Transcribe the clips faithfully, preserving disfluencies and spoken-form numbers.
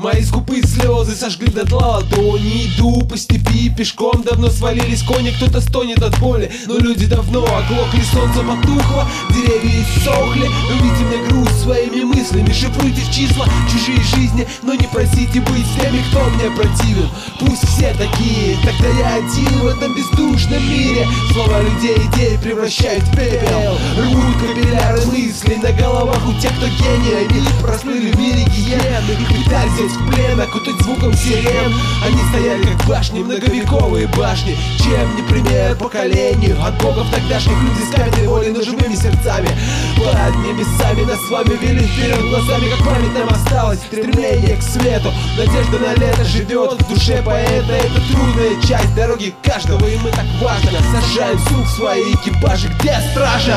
Мои скупые слезы сожгли дотла ладони. Иду по степи пешком, давно свалились кони. Кто-то стонет от боли, но люди давно оглохли. Солнце потухло, деревья иссохли. Увидите мне грусть своими мыслями. Шифруйте в числа чужие жизни, но не просите быть с теми, кто мне противен. Пусть все такие, тогда я один в этом бездушном мире. Слова людей идеи превращают в пепел. Рвут капилляры мыслей на головах у тех, кто гений. Они прослыли в мире гиены. Их пытались взять в плен, окутать звуком сирен. Они стояли как башни, многовековые башни. Чем не пример поколению от богов тогдашних. Люди с каменной волей, но живыми сердцами. Под небесами нас с вами вели вперед глазами. Как память нам осталось стремление к свету. Надежда на лето живет в душе поэта. Это трудная часть дороги каждого, и мы так важно сажаем сук в свои экипажи. Где стража?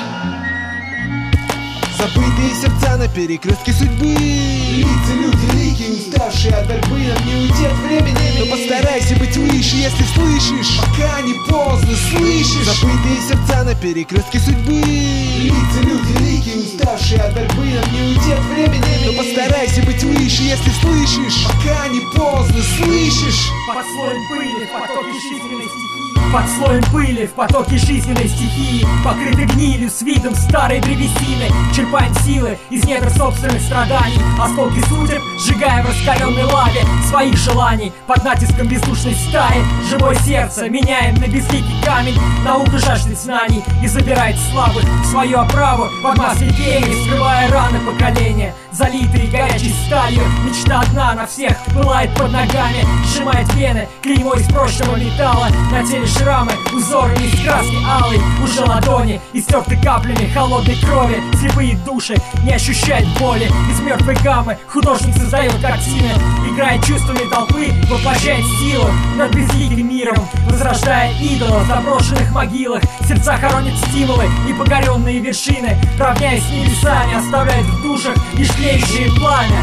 Забытые сердца на перекрестке судьбы. Лица люди ликие, уставшие от борьбы. Нам не уйти от времени. Но постарайся быть выше, если слышишь, пока не поздно, слышишь? Забытые сердца на перекрестке судьбы. Лица люди ликие, уставшие от борьбы. Нам не уйти от времени. Но постарайся быть выше, если слышишь, пока не поздно, слышишь? Под слоем пыли в потоке жизненной стихии. Под слоем пыли в потоке жизненной стихии. Покрыты гнилью с видом старой древесины. Черпаем силы из недр собственных страданий. Осколки судеб, сжигая в раскаленной лаве своих желаний. Под натиском бездушной стаи живое сердце меняем на безликий камень. Наука жаждет знаний и забирает слабых в свою оправу. Под маской гений, скрывая раны поколения, залитые горячей сталью. Мечта одна на всех пылает под ногами. Сжимает вены, клеймо из прочного металла. На теле шрамы, узорами из краски алой. Уже ладони истерты каплями холодной крови. Слепые души не ощущают боли. Из мертвой гаммы художник создает картины. Играет чувствами толпы, воплощает силу над безликим миром, возрождая идолов в заброшенных могилах. Сердца хоронят стимулы и погоренные вершины. Равняясь с небесами, оставляет в душах лишь тлеющее пламя.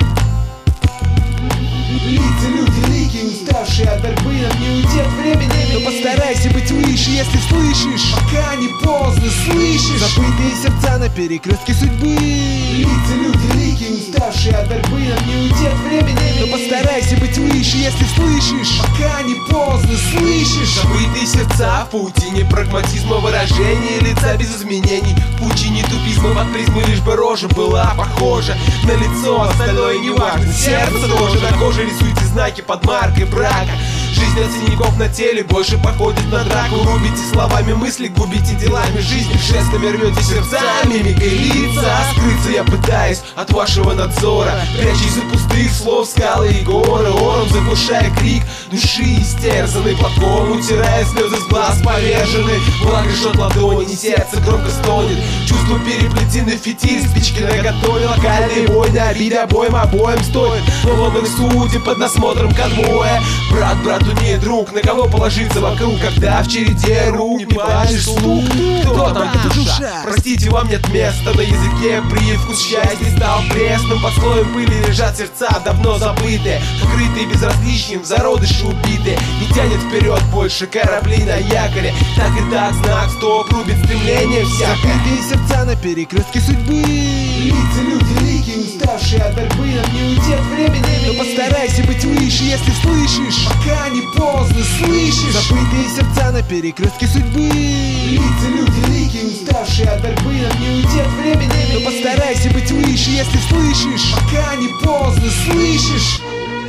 Лица люди ликие, уставшие от борьбы. Нам не уйти от времени. Но постарайся быть выше, если слышишь, пока не поздно, слышишь? Забытые сердца на перекрестке судьбы. Лица люди ликие, уставшие от борьбы. Нам не уйти от времени. Но постарайся быть выше, если слышишь, пока не поздно, слышишь? Забытые сердца в паутине прагматизма, выражение лица без изменений. В пучине тупизма под призму лишь бы рожа была похожа на лицо, остальное не важно. Сердце тоже на коже рисуйте знаки под маркой брака. Жизнь от синяков на теле больше походит на драку. Рубите словами мысли, губите делами жизни. Жестами рвете сердца, мимикой лица. Скрыться я пытаюсь от вашего надзора, прячась от пустых слов скалы и горы. Ором заглушая крик души истерзанной, платком утирая слезы с глаз поверженный. Влага жжет ладони, сердце громко стонет. Чувства переплетены в фитиль, спички наготове. Локальные войны, обиды обоим обоим стоит. Но ломаный судьи под насмотром конвоя. Брат брату не друг, на кого положиться вокруг, когда в череде рук не бачишь слух. Кто там душа? Простите, вам нет места на языке. Привкус счастья стал пресным. Под слоем пыли лежат сердца, давно забытые, покрытые безразличием, зародыши убитые. Не тянет вперед больше корабли на якоре. Так и так знак стоп, рубит стремление всякое. Забытые сердца на перекрестке судьбы. Лица люди ликие, уставшие от борьбы. Нам не уйти от времени. Но постарайся быть выше, если слышишь, пока не поздно, слышишь? Забытые сердца на перекрестке судьбы. Лица люди ликие, уставшие от борьбы. Нам не уйти от времени. Но постарайся быть выше, если слышишь, пока не поздно, слышишь?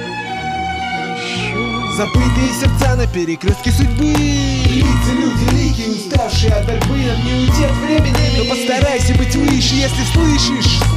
Забытые сердца на перекрестке судьбы. Лица люди ликие, уставшие от борьбы. Нам не уйти от времени. Но постарайся быть выше, если слышишь,